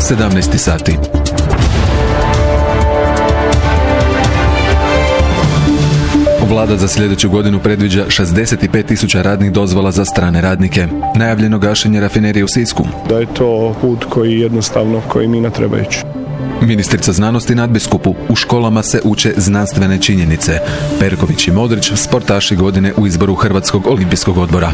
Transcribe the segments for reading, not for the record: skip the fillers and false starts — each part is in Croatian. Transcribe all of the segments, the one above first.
17 sati. Vlada za sljedeću godinu predviđa 65.000 radnih dozvola za strane radnike. Najavljeno gašenje rafinerije u Sisku. Da je to put koji mi ne treba ići. Ministrica znanosti nadbiskupu: u školama se uče znanstvene činjenice. Perković i Modrić, sportaši godine u izboru Hrvatskog olimpijskog odbora.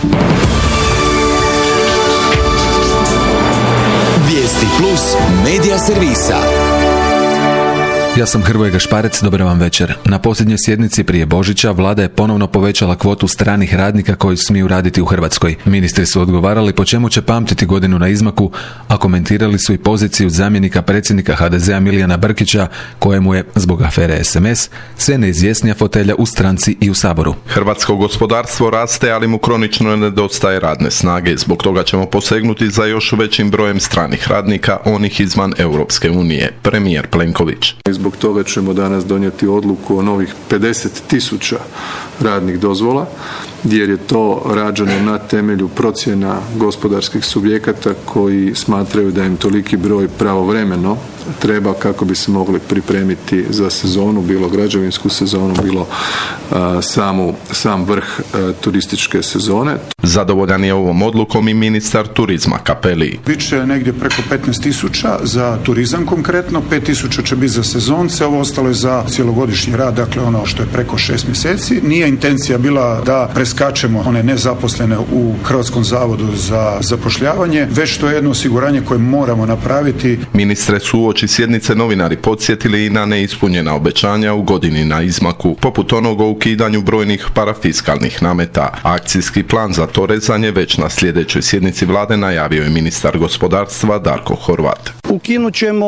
Vijesti plus medija servisa. Ja sam Hrvoje Gašparec, dobar vam večer. Na posljednjoj sjednici prije Božića vlada je ponovno povećala kvotu stranih radnika koji smiju raditi u Hrvatskoj. Ministri su odgovarali po čemu će pamtiti godinu na izmaku, a komentirali su i poziciju zamjenika predsjednika HDZ-a Milijana Brkića, kojemu je, zbog afere SMS, sve neizvjesnija fotelja u stranci i u Saboru. Hrvatsko gospodarstvo raste, ali mu kronično nedostaje radne snage. Zbog toga ćemo posegnuti za još većim brojem stranih radnika, onih izvan Europske unije. Premijer Plenković. Zbog toga ćemo danas donijeti odluku o novih 50.000 radnih dozvola, jer je to rađeno na temelju procjena gospodarskih subjekata koji smatraju da im toliki broj pravovremeno treba kako bi se mogli pripremiti za sezonu, bilo građevinsku sezonu, bilo sam vrh turističke sezone. Zadovoljan je ovom odlukom i ministar turizma Cappelli. Biće negdje preko 15.000 za turizam konkretno, 5.000 će biti za sezonce, ovo ostalo je za cjelogodišnji rad, dakle ono što je preko 6 mjeseci. Nije intencija bila da preskačemo one nezaposlene u Hrvatskom zavodu za zapošljavanje, već to je jedno osiguranje koje moramo napraviti. Ministre su uoči sjednice novinari podsjetili i na neispunjena obećanja u godini na izmaku, poput onog o ukidanju brojnih parafiskalnih nameta. Akcijski plan za to rezanje već na sljedećoj sjednici vlade najavio je ministar gospodarstva Darko Horvat. Ukinut ćemo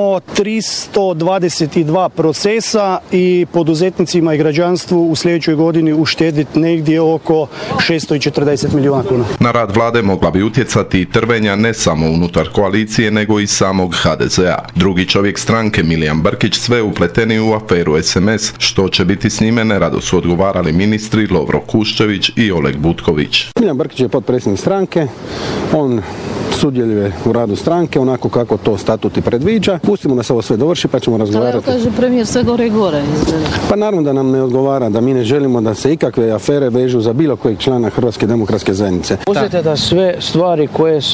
322 procesa i poduzetnicima i građanstvu u sljedećoj godini uštediti negdje oko 640 milijuna kuna. Na rad vlade mogla bi utjecati i trvenja ne samo unutar koalicije, nego i samog HDZ-a. Drugi čovjek stranke, Milijan Brkić, sve upleteni u aferu SMS. Što će biti s njime, nerado su odgovarali ministri Lovro Kuščević i Oleg Butković. Milijan Brkić je potpredsjednik stranke, on sudjeluje u radu stranke onako kako to statut i predviđa. Pustimo da se ovo sve dovrši pa ćemo razgovarati. Ali kaže premijer sve gore i gore. Pa naravno da nam ne odgovara, da mi ne želimo da se ikakve afere vežu za bilo kojeg člana Hrvatske demokratske zajednice. Pustite da sve stvari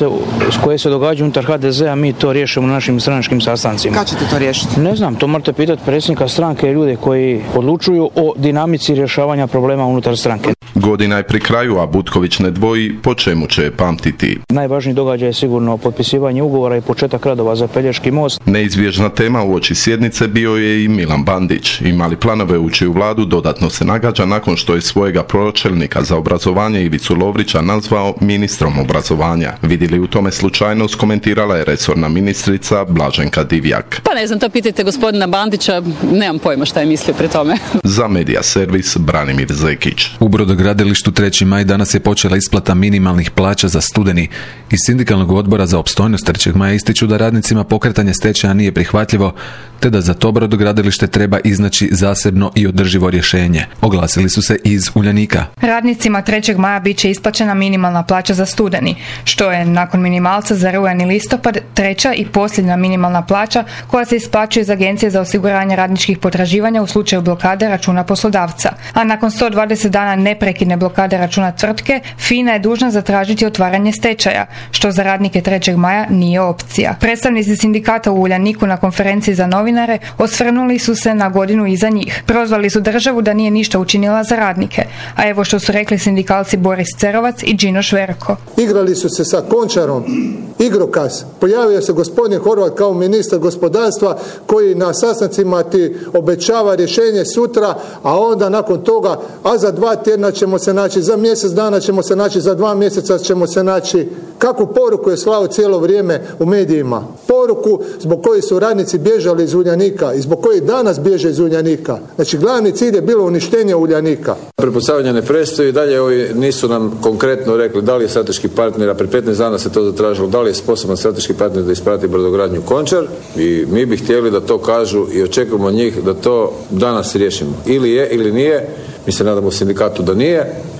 koje se događaju unutar HDZ-a mi to riješimo na našim stranačkim sastancima. Kad ćete to riješiti? Ne znam, to morate pitati predsjednika stranke i ljude koji odlučuju o dinamici rješavanja problema unutar stranke. Godina je pri kraju, a Butković ne dvoji po čemu će pamtiti. Najvažniji događaj je sigurno potpisivanje ugovora i početak radova za Pelješki most. Neizbježna tema uoči sjednice bio je i Milan Bandić. Imali planove ući u vladu, dodatno se nagađa nakon što je svojega pročelnika za obrazovanje Ivicu Lovrića nazvao ministrom obrazovanja. Vidjeli u tome slučajnost, komentirala je resorna ministrica Blaženka Divjak. Pa ne znam, to pitajte gospodina Bandića, nemam pojma šta je mislio pri tome. Za Medija servis Branimir Zekić. U brodogradilištu 3. maj danas je počela isplata minimalnih plaća za studeni. Iz sindikalnog odbora za opstojnost 3. maja ističu da radnicima pokretanje stečaja nije prihvatljivo, te da za to brodogradilište treba iznaći zasebno i održivo rješenje. Oglasili su se iz Uljanika. Radnicima 3. maja bit će isplaćena minimalna plaća za studeni, što je nakon minimalca za rujan i listopad treća i posljednja minimalna plaća koja se isplaćuje iz Agencije za osiguranje radničkih potraživanja u slučaju blokade računa poslodavca. A nakon 120 dana neprekidne blokade računa tvrtke, FINA je dužna zatražiti otvaranje stečaja, što za radnike 3. maja nije opcija. Predstavnici sindikata u Uljaniku na konferenciji za novinare osvrnuli su se na godinu iza njih. Prozvali su državu da nije ništa učinila za radnike, a evo što su rekli sindikalci Boris Cerovac i Đino Šverko. Igrali su se sa Končarom, igrokaz. Pojavio se gospodin Horvat kao ministar gospodarstva koji na sastancima ti obećava rješenje sutra, a onda nakon toga, a za 2 tjedna ćemo se naći, za mjesec dana ćemo se naći, za 2 mjeseca ćemo se naći. Kakvu poruku je slao cijelo vrijeme u medijima? Poruku zbog koje su radnici bježali iz Uljanika i zbog koje danas bježe iz Uljanika. Znači glavni cilj je bilo uništenje Uljanika. Prepucavanje ne prestaju i dalje ovi nisu nam konkretno rekli da li je strateški partner, a pre 15 dana se to zatražilo, da li je sposoban strateški partner da isprati brodogradnju Končar i mi bi htjeli da to kažu i očekujemo od njih da to danas riješimo. Ili je ili nije, mi se nadamo u sindikatu da nije.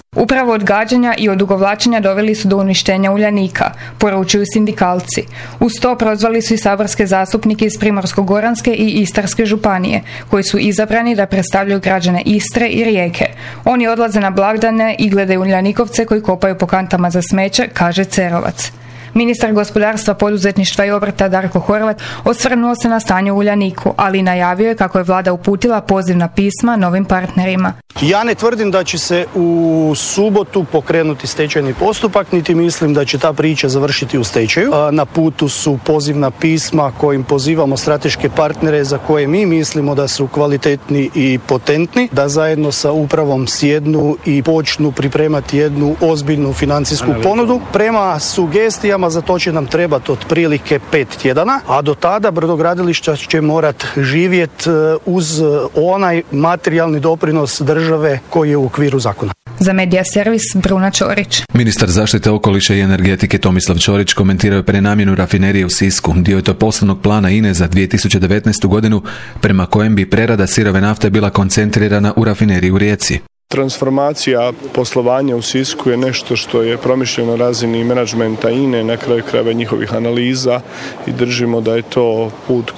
Upravo odgađanja i odugovlačenja doveli su do uništenja Uljanika, poručuju sindikalci. Uz to prozvali su i saborske zastupnike iz Primorsko-goranske i Istarske županije, koji su izabrani da predstavljaju građane Istre i Rijeke. Oni odlaze na blagdane i gledaju Uljanikovce koji kopaju po kantama za smeće, kaže Cerovac. Ministar gospodarstva, poduzetništva i obrta Darko Horvat osvrnuo se na stanje u Uljaniku, ali najavio je kako je vlada uputila pozivna pisma novim partnerima. Ja ne tvrdim da će se u subotu pokrenuti stečajni postupak, niti mislim da će ta priča završiti u stečaju. Na putu su pozivna pisma kojim pozivamo strateške partnere za koje mi mislimo da su kvalitetni i potentni, da zajedno sa upravom sjednu i počnu pripremati jednu ozbiljnu financijsku ponudu. Prema sugestijama za to će nam trebati otprilike 5 tjedana, a do tada brodogradilišta će morati živjeti uz onaj materijalni doprinos države koji je u okviru zakona. Za Medija servis Bruna Ćorić. Ministar zaštite okoliša i energetike Tomislav Ćorić komentirao je prenamjenu rafinerije u Sisku. Dio je to poslovnog plana INE za 2019. godinu prema kojem bi prerada sirove nafte bila koncentrirana u rafineriji u Rijeci. Transformacija poslovanja u Sisku je nešto što je promišljeno na razini menadžmenta INE, na kraju krajeva njihovih analiza i držimo da je to put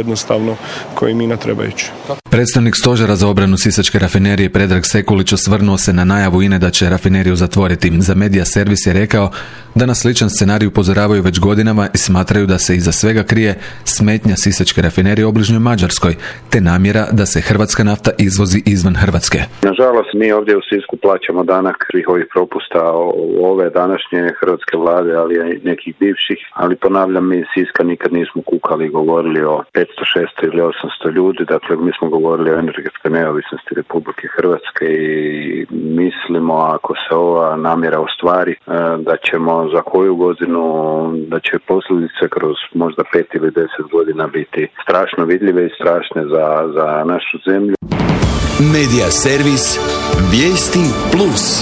koji mina treba ići. Predstavnik stožera za obranu sisačke rafinerije Predrag Sekulić osvrnuo se na najavu INE da će rafineriju zatvoriti. Za Medija servis je rekao da na sličan scenarij upozoravaju već godinama i smatraju da se iza svega krije smetnja sisačke rafinerije u obližnjoj Mađarskoj, te namjera da se hrvatska nafta izvozi izvan Hrvatske. Nažalost, mi ovdje u Sisku plaćamo danak svih ovih propusta ove današnje hrvatske vlade, ali i nekih bivših, ali ponavljam, mi iz Siska nikad nismo kukali i govorili o 500, 600 ili 800 ljudi, dakle mi smo govorili o energetskoj neovisnosti Republike Hrvatske i mislimo, ako se ova namjera ostvari, da ćemo za koju godinu, da će posljedice kroz možda 5 ili 10 godina biti strašno vidljive i strašne za našu zemlju. Medija servis Vijesti Plus.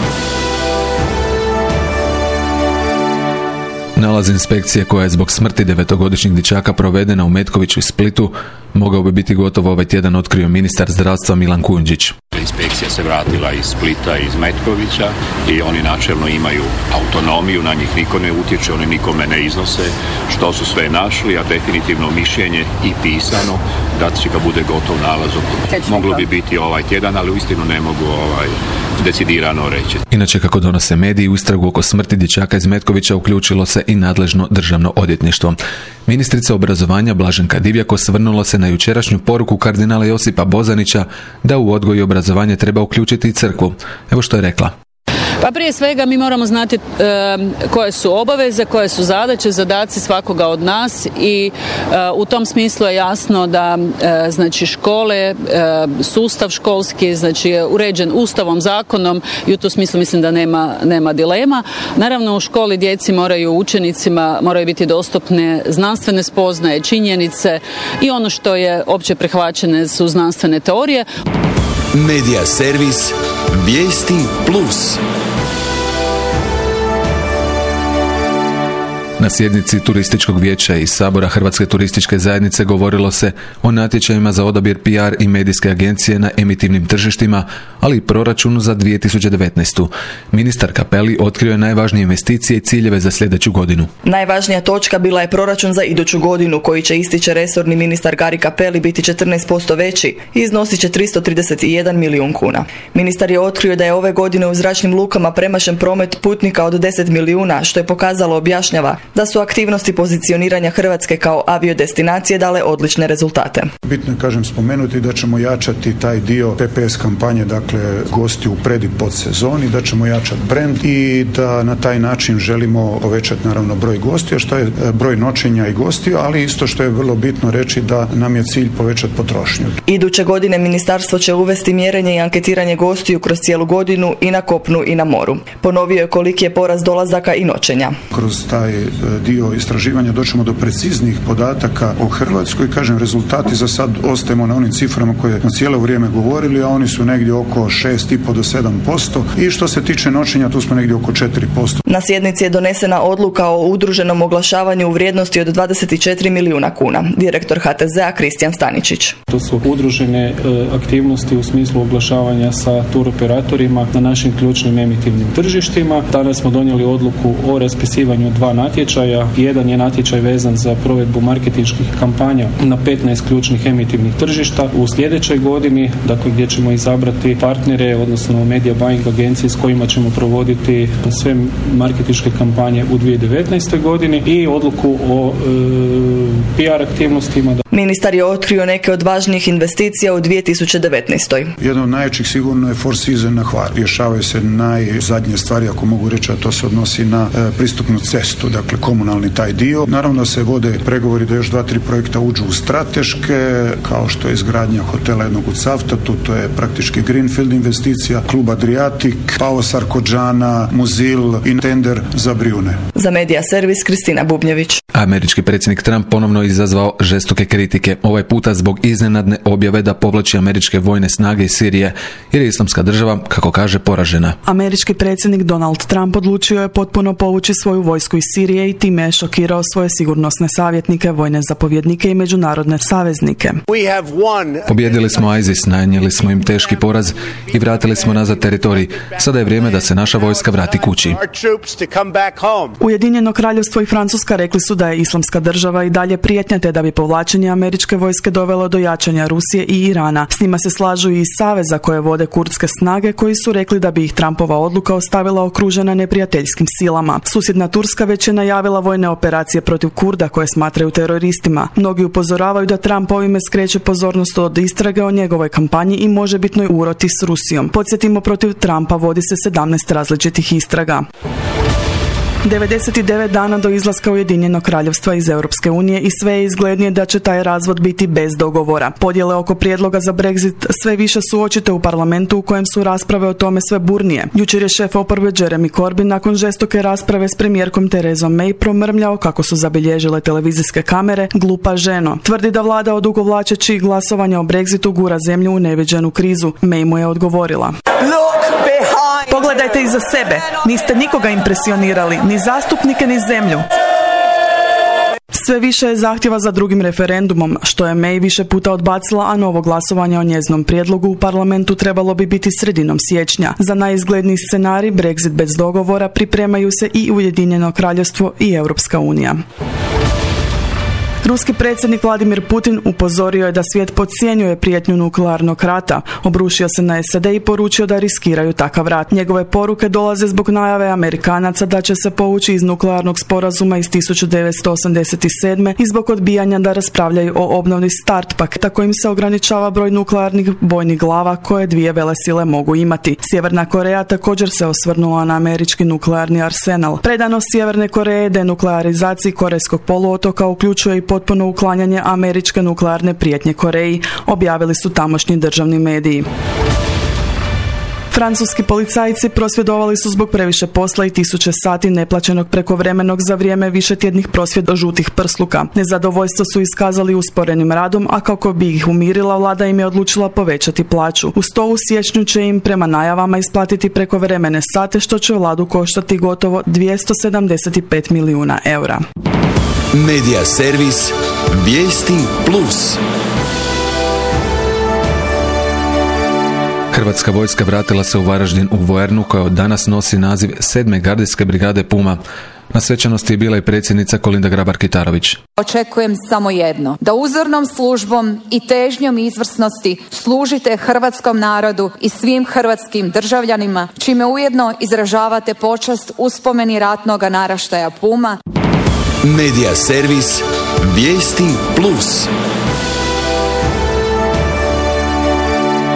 Nalaz inspekcije koja je zbog smrti 9-godišnjeg dječaka provedena u Metkoviću i Splitu mogao bi biti gotovo ovaj tjedan, otkrio ministar zdravstva Milan Kujundžić. Inspekcija se vratila iz Splita, iz Metkovića i oni načelno imaju autonomiju, na njih niko ne utječe, oni nikome ne iznose što su sve našli, a definitivno mišljenje i pisano da će ga bude gotov nalazom. Moglo bi biti ovaj tjedan, ali uistinu ne mogu decidirano reći. Inače, kako donose mediji, u istragu oko smrti dječaka iz Metkovića uključilo se i nadležno državno odvjetništvo. Ministrica obrazovanja Blaženka Divjak osvrnula se na jučerašnju poruku kardinala Josipa Bozanića da u odgoj i obrazovanje treba uključiti i crkvu. Evo što je rekla. Pa prije svega mi moramo znati koje su obaveze, koje su zadaće, zadaci svakoga od nas i u tom smislu je jasno da znači škole, sustav školski znači je uređen Ustavom, zakonom i u tom smislu mislim da nema dilema. Naravno u školi djeci učenicima moraju biti dostupne znanstvene spoznaje, činjenice i ono što je opće prihvaćene su znanstvene teorije. Medija servis Vijesti Plus. Na sjednici Turističkog vijeća i Sabora Hrvatske turističke zajednice govorilo se o natječajima za odabir PR i medijske agencije na emitivnim tržištima, ali i proračunu za 2019. Ministar Cappelli otkrio je najvažnije investicije i ciljeve za sljedeću godinu. Najvažnija točka bila je proračun za iduću godinu, koji će, ističe resorni ministar Gari Cappelli, biti 14% veći i iznosit će 331 milijun kuna. Ministar je otkrio da je ove godine u zračnim lukama premašen promet putnika od 10 milijuna, što je pokazalo, objašnjava, da su aktivnosti pozicioniranja Hrvatske kao aviodestinacije dale odlične rezultate. Bitno je, spomenuti da ćemo jačati taj dio PPS kampanje, dakle gosti u pred i pod sezoni, da ćemo jačati brend i da na taj način želimo povećati naravno broj gostiju, što je broj noćenja i gostiju, ali isto što je vrlo bitno reći da nam je cilj povećati potrošnju. Iduće godine ministarstvo će uvesti mjerenje i anketiranje gostiju kroz cijelu godinu i na kopnu i na moru. Ponovio je koliki je porast dolazaka i noćenja. Kroz taj dio istraživanja doćemo do preciznijih podataka o Hrvatskoj. Kažem, rezultati za sad ostajemo na onim ciframa koje smo cijelo vrijeme govorili, a oni su negdje oko 6,5 do 7%. I što se tiče noćenja, tu smo negdje oko 4%. Na sjednici je donesena odluka o udruženom oglašavanju u vrijednosti od 24 milijuna kuna. Direktor HTZ-a Kristijan Staničić. To su udružene aktivnosti u smislu oglašavanja sa turoperatorima na našim ključnim emitivnim tržištima. Danas smo donijeli odluku o raspisivanju 2 natječaja. Jedan je natječaj vezan za provedbu marketinških kampanja na 15 ključnih emitivnih tržišta u sljedećoj godini, dakle gdje ćemo izabrati partnere, odnosno media buying agencije s kojima ćemo provoditi sve marketinške kampanje u 2019. godini i odluku o PR aktivnostima. Ministar je otkrio neke od važnijih investicija u 2019. Jedan od najjačih sigurno je Four Seasons na Hvaru. Rješavaju se najzadnje stvari, ako mogu reći, a to se odnosi na pristupnu cestu, dakle komunalni taj dio. Naravno se vode pregovori da još 2-3 projekta uđu u strateške, kao što je izgradnja hotela jednog u Cavtatu, to je praktički greenfield investicija, klub Adriatic, Pao Sarkodžana, Muzil i tender za Brijune. Za Medija servis Kristina Bubnjević. Američki predsjednik Trump ponovno izazvao žestoke kritike, ovaj puta zbog iznenadne objave da povlači američke vojne snage iz Sirije, jer je Islamska država, kako kaže, poražena. Američki predsjednik Donald Trump odlučio je potpuno povući svoju vojsku iz Sirije i time je šokirao svoje sigurnosne savjetnike, vojne zapovjednike i međunarodne saveznike. Pobjedili smo ISIS, nanijeli smo im teški poraz i vratili smo nazad teritorij. Sada je vrijeme da se naša vojska vrati kući. Ujedinjeno kraljevstvo i Francuska rekli su da je Islamska država i dalje prijetnja, te da bi povlačenje američke vojske dovelo do jačanja Rusije i Irana. S njima se slažu i iz saveza koje vode kurdske snage, koji su rekli da bi ih Trumpova odluka ostavila okružena neprijateljskim silama. Susjedna Turska već je najavila vojne operacije protiv Kurda koje smatraju teroristima. Mnogi upozoravaju da Trump ovime skreće pozornost od istrage o njegovoj kampanji i možebitnoj uroti s Rusijom. Podsjetimo, protiv Trumpa vodi se 17 različitih istraga. 99 dana do izlaska Ujedinjenog kraljevstva iz Europske unije i sve je izglednije da će taj razvod biti bez dogovora. Podjele oko prijedloga za Brexit sve više su očite u parlamentu, u kojem su rasprave o tome sve burnije. Jučer je šef oporbe Jeremy Corbyn nakon žestoke rasprave s premijerkom Therezom May promrmljao, kako su zabilježile televizijske kamere, glupa ženo. Tvrdi da vlada odugovlačeći glasovanja o Brexitu gura zemlju u neviđenu krizu. May mu je odgovorila: pogledajte iza sebe, niste nikoga impresionirali, ni zastupnike, ni zemlju. Sve više je zahtjeva za drugim referendumom, što je May više puta odbacila, a novo glasovanje o njezinom prijedlogu u parlamentu trebalo bi biti sredinom siječnja. Za najizgledniji scenarij, Brexit bez dogovora, pripremaju se i Ujedinjeno kraljevstvo i Europska unija. Ruski predsjednik Vladimir Putin upozorio je da svijet podcjenjuje prijetnju nuklearnog rata. Obrušio se na SAD i poručio da riskiraju takav rat. Njegove poruke dolaze zbog najave Amerikanaca da će se povući iz nuklearnog sporazuma iz 1987. i zbog odbijanja da raspravljaju o obnovi START paketa kojim se ograničava broj nuklearnih bojnih glava koje dvije velesile mogu imati. Sjeverna Koreja također se osvrnula na američki nuklearni arsenal. Predanost Sjeverne Koreje denuklearizaciji Korejskog poluotoka uključuje i potpuno uklanjanje američke nuklearne prijetnje Koreji, objavili su tamošnji državni mediji. Francuski policajci prosvjedovali su zbog previše posla i 1000 sati neplaćenog prekovremenog za vrijeme višetjednih prosvjeda žutih prsluka. Nezadovoljstvo su iskazali usporenim radom, a kako bi ih umirila, vlada im je odlučila povećati plaću. Uz to u siječnju će im prema najavama isplatiti prekovremene sate, što će vladu koštati gotovo 275 milijuna eura. Medija servis Vijesti Plus. Hrvatska vojska vratila se u Varaždin u vojarnu koja od danas nosi naziv 7. gardijske brigade Puma. Na svečanosti je bila i predsjednica Kolinda Grabar-Kitarović. Očekujem samo jedno, da uzornom službom i težnjom izvrsnosti služite hrvatskom narodu i svim hrvatskim državljanima, čime ujedno izražavate počast uspomeni ratnoga naraštaja Puma. Medija servis Vijesti Plus.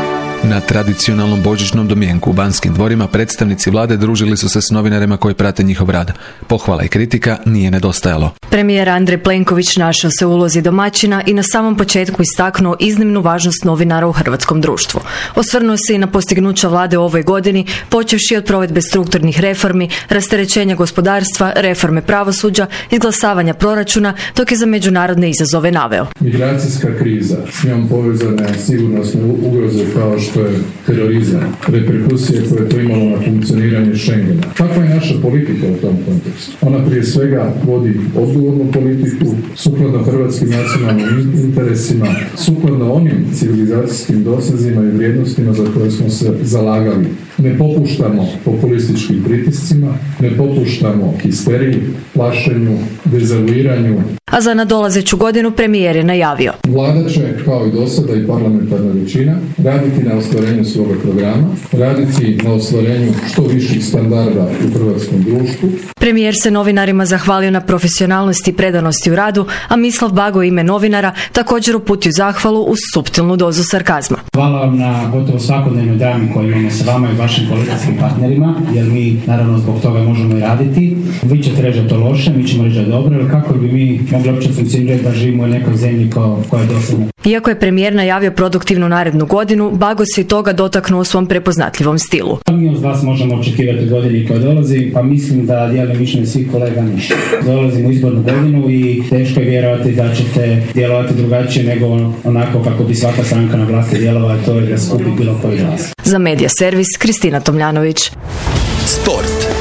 Na tradicionalnom božićnom domjenku u Banskim dvorima predstavnici vlade družili su se s novinarima koji prate njihov rad. Pohvala i kritika nije nedostajalo. Premijer Andrej Plenković našao se u ulozi domaćina i na samom početku istaknuo iznimnu važnost novinara u hrvatskom društvu. Osvrnuo se i na postignuća vlade u ovoj godini, počevši od provedbe strukturnih reformi, rasterećenja gospodarstva, reforme pravosuđa, izglasavanja proračuna, dok je za međunarodne izazove naveo. Migracijska kriza, s njom povezane sigurnosne ugroze kao što je terorizam, reperkusije koje je to imalo na funkcioniranje Schengena. Kakva je naša politika u tom kontekstu? Ona prije svega vodi odgovornu politiku, sukladno hrvatskim nacionalnim interesima, sukladno onim civilizacijskim dosezima i vrijednostima za koje smo se zalagali. Ne popuštamo populističkim pritiscima, ne popuštamo histeriji, plašenju, dezavuiranju. A za nadolazeću godinu premijer je najavio. Vlada će, kao i dosada i parlamentarna većina, raditi na ostvarenju svoga programa, raditi na ostvarenju što viših standarda u hrvatskom društvu. Premijer se novinarima zahvalio na profesionalnosti i predanosti u radu, a Mislav Bago ime novinara također uputio zahvalu uz suptilnu dozu sarkazma. Hvala vam na gotovo svakodnevnoj drami koju imamo sa vama i vašim koalicijskim partnerima, jer mi naravno zbog toga možemo i raditi. Vi ćete reći da to loše, mi ćemo reći da je dobro, ali kako bi mi mogli uopće funkcionirati da živimo u nekoj zemlji koja je dosadna. Iako je premijer najavio produktivnu narednu godinu, Bago se i toga dotaknuo u svom prepoznatljivom stilu. Mi od vas možemo očekivati u godini koja dolazi, pa mislim da dijelim mišljenje svih kolega ništa. Dolazimo u izbornu godinu i teško je vjerovati da ćete djelovati drugačije nego onako kako bi svaka stranka na vlasti djelovala, to je da skupi bilo koji glas. Za Medija servis Kristina Tomljanović. Sport.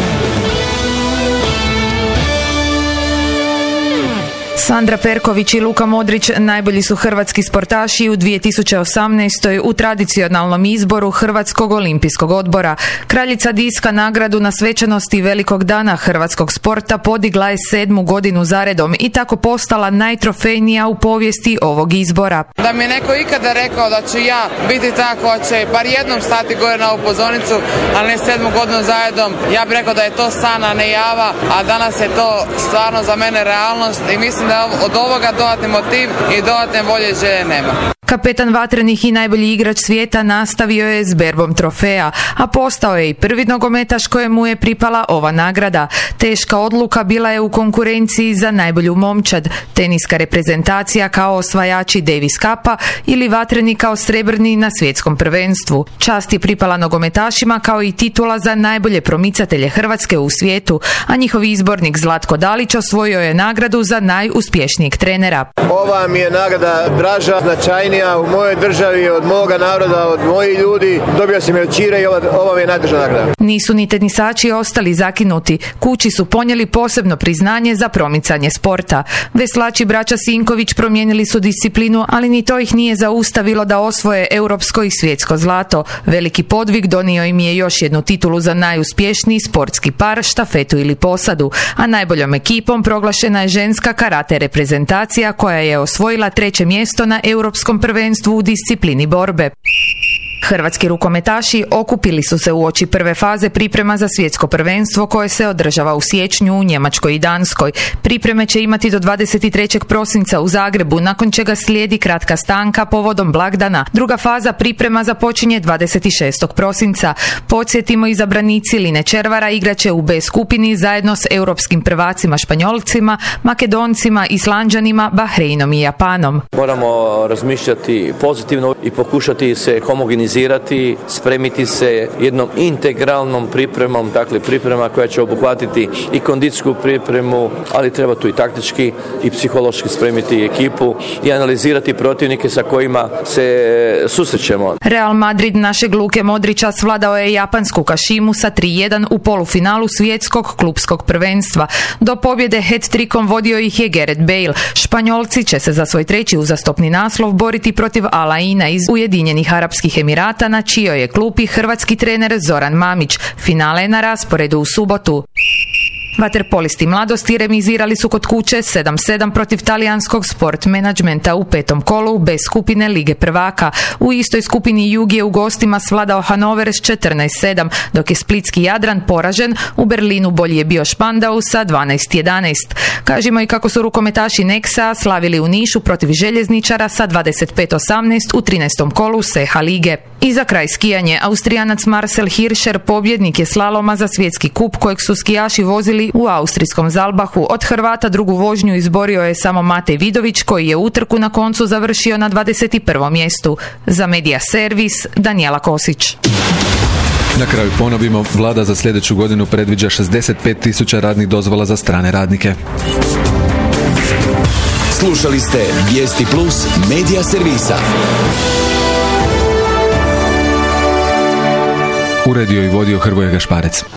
Sandra Perković i Luka Modrić najbolji su hrvatski sportaši u 2018. u tradicionalnom izboru Hrvatskog olimpijskog odbora. Kraljica diska nagradu na svečanosti Velikog dana hrvatskog sporta podigla je 7. godinu zaredom i tako postala najtrofejnija u povijesti ovog izbora. Da mi je neko ikada rekao da ću ja biti ta koja će bar jednom stati gore na ovu pozornicu, ali ne 7. godinu zaredom, ja bih rekao da je to san, a ne java, a danas je to stvarno za mene realnost i mislim da od ovoga dodatni motiv i dodatne volje i želje nema. Kapetan Vatrenih i najbolji igrač svijeta nastavio je s berbom trofeja, a postao je i prvi nogometaš kojemu je pripala ova nagrada. Teška odluka bila je u konkurenciji za najbolju momčad, teniska reprezentacija kao osvajači Davis Cupa ili Vatreni kao srebrni na svjetskom prvenstvu. Čast je pripala nogometašima kao i titula za najbolje promicatelje Hrvatske u svijetu, a njihov izbornik Zlatko Dalić osvojio je nagradu za najuspješnijeg trenera. Ova mi je nagrada draža, značajnija u mojoj državi, od moga naroda, od mojih ljudi. Dobio sam je od Čire i ova mi je najdraža nagrada. Nisu ni tenisači ostali zakinuti. Kući su ponijeli posebno priznanje za promicanje sporta. Veslači braća Sinković promijenili su disciplinu, ali ni to ih nije zaustavilo da osvoje europsko i svjetsko zlato. Veliki podvig donio im je još jednu titulu za najuspješniji sportski par, štafetu ili posadu, a najboljom ekipom proglašena je ženska karate reprezentacija koja je osvojila 3. mjesto na europskom prvenstvu u disciplini borbe. Hrvatski rukometaši okupili su se uoči prve faze priprema za svjetsko prvenstvo koje se održava u siječnju u Njemačkoj i Danskoj. Pripreme će imati do 23. prosinca u Zagrebu, nakon čega slijedi kratka stanka povodom blagdana. Druga faza priprema započinje 26. prosinca. Podsjetimo, izabranici Line Červara igraće u B skupini zajedno s europskim prvacima Španjolcima, Makedoncima, Islanđanima, Bahreinom i Japanom. Moramo razmišljati pozitivno i pokušati se homogenizirati, spremiti se jednom integralnom pripremom, dakle priprema koja će obuhvatiti i kondicijsku pripremu, ali treba tu i taktički i psihološki spremiti ekipu i analizirati protivnike sa kojima se susrećemo. Real Madrid našeg Luke Modrića svladao je japansku Kashimu sa 3:1 u polufinalu svjetskog klupskog prvenstva. Do pobjede hat-trickom vodio ih je Gareth Bale. Španjolci će se za svoj 3. uzastopni naslov boriti protiv Al Aina iz Ujedinjenih Arapskih Emirata, na čijoj je klupi hrvatski trener Zoran Mamić. Finale je na rasporedu u subotu. Vaterpolisti Mladosti remizirali su kod kuće 7-7 protiv talijanskog Sport Managementa u 5. kolu B skupine Lige prvaka. U istoj skupini Jug je u gostima svladao Hanover s 14-7, dok je splitski Jadran poražen. U Berlinu bolji je bio Špandau sa 12-11. Kažemo i kako su rukometaši Nexa slavili u Nišu protiv Željezničara sa 25-18 u 13. kolu Seha lige. I za kraj skijanje, Austrijanac Marcel Hirscher pobjednik je slaloma za svjetski kup kojeg su skijaši vozili u austrijskom Zalbahu. Od Hrvata drugu vožnju izborio je samo Matej Vidović koji je utrku na koncu završio na 21. mjestu. Za Medija Servis, Danijela Kosić. Na kraju ponovimo, vlada za sljedeću godinu predviđa 65.000 radnih dozvola za strane radnike. Slušali ste Vijesti Plus Medija Servisa. Uredio i vodio Hrvoje Gašparec.